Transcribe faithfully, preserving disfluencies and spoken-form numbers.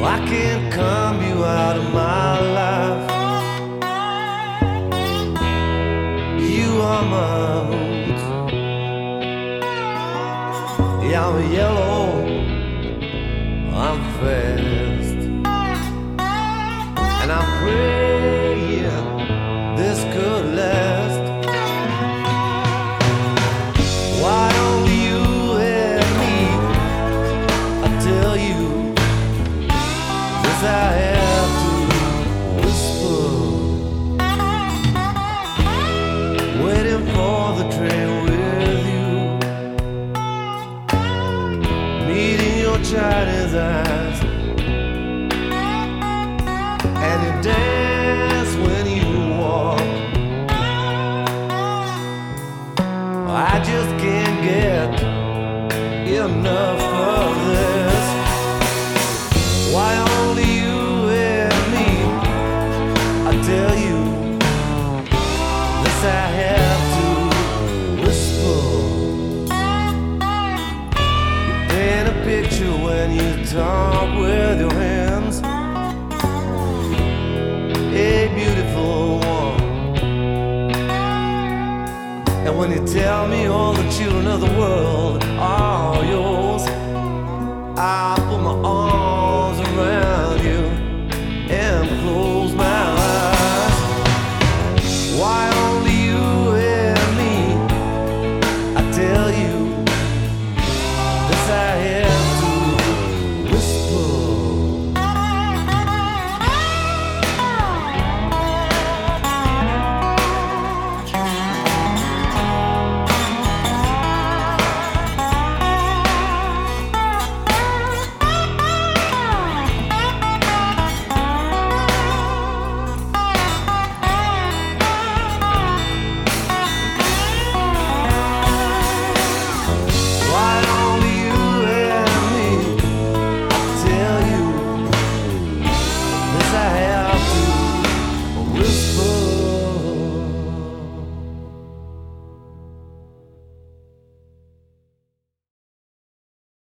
I can't come you out of my life. You are my roots. Yeah, I'm yellow, I'm fast, and I'm praying this could last. Why only you and me? I tell you, this I have to whisper, waiting for the train with you, meeting your Chinese eyes, and you dance when you walk. I just can't get enough of this. Why only you and me? I tell you, this I have to whisper. You paint a picture when you talk with your hands, a beautiful one. And when you tell me all the children of the world are yours, I